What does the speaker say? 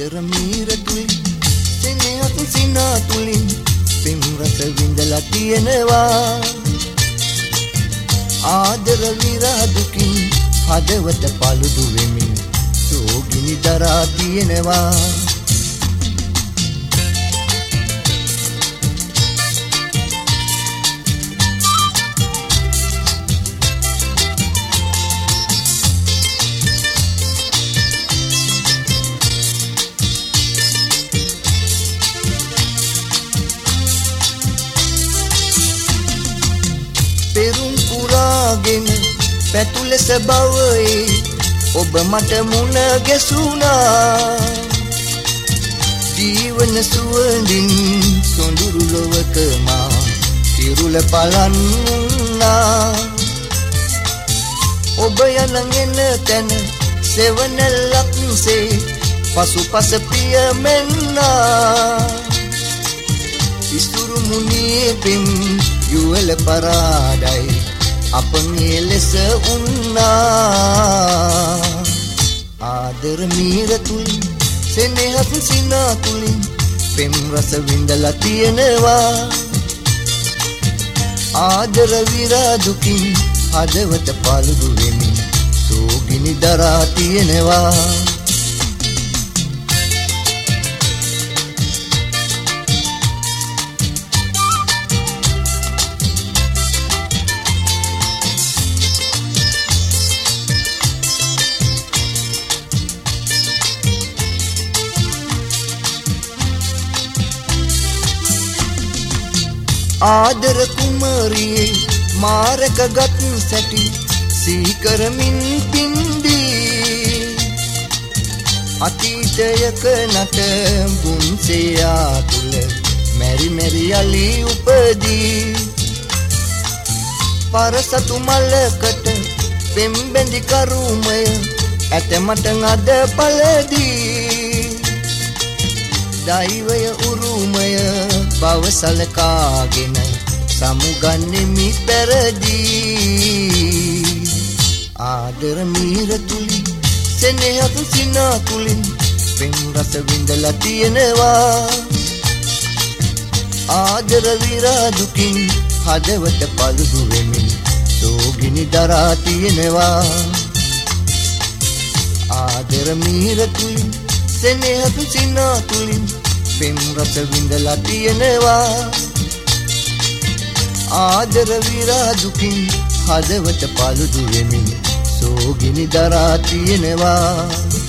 ආදර මීර තුලින් සෙනෙහක් සිනා තුලින් පෙම් රස විඳලා තියෙනවා ආදර විරහ දුකින් හදවත පළුදු වෙමින් සෝගිනි දරා තියෙනවා පෙරුම් පුරාගෙන පැතුලෙස බවයේ ඔබ මට මුණ ගැසුණා ජීවන සුවඳින් සොඳුරු ලොවක මා සිරුල පලන්නා ඔබ යන එන තැන සෙවණැල්ලක්සේ පසුපස පිය මෙන්නා ඉස්තුරු මුනියේ පෙම් යුවල පරාඩයි අපගේ ලෙස උන්නා ආදර මීර තුලින් සෙනෙහක් සිනා තුලින් පෙම් රස විඳලා තියෙනවා ආදර විරහ දුකින් හදවත පළුදු වෙමින් සෝගිනි දරා තියෙනවා ආදර කුමරියේ මාරක ගත් සැටි සීකරමින් පින්දී අතීතයක නට බුන්සෙයා තුල මෙරි මෙරි යලි උපදී පරසතු මලකට පෙම්බැඳි කරුමය ඇතමට අද පළදී දෛවය උරුමය බව සලකාගෙන සමුගන්නෙමි පෙරදී ආදර මීර තුලින් සෙනෙහක් සිනා තුලින් පෙම් රස විඳලා තියෙනවා ආදර විරහ දුකින් හදවත පළුදු වෙමින් සෝගිනි දරා තියෙනවා ආදර මීර තුලින් සෙනෙහක් සිනා තුලින් පෙම් රස විඳලා තියෙනවා ආදර විරහ දුකින් හදවත පළුදු වෙමින් සෝගිනි දරා තියෙනවා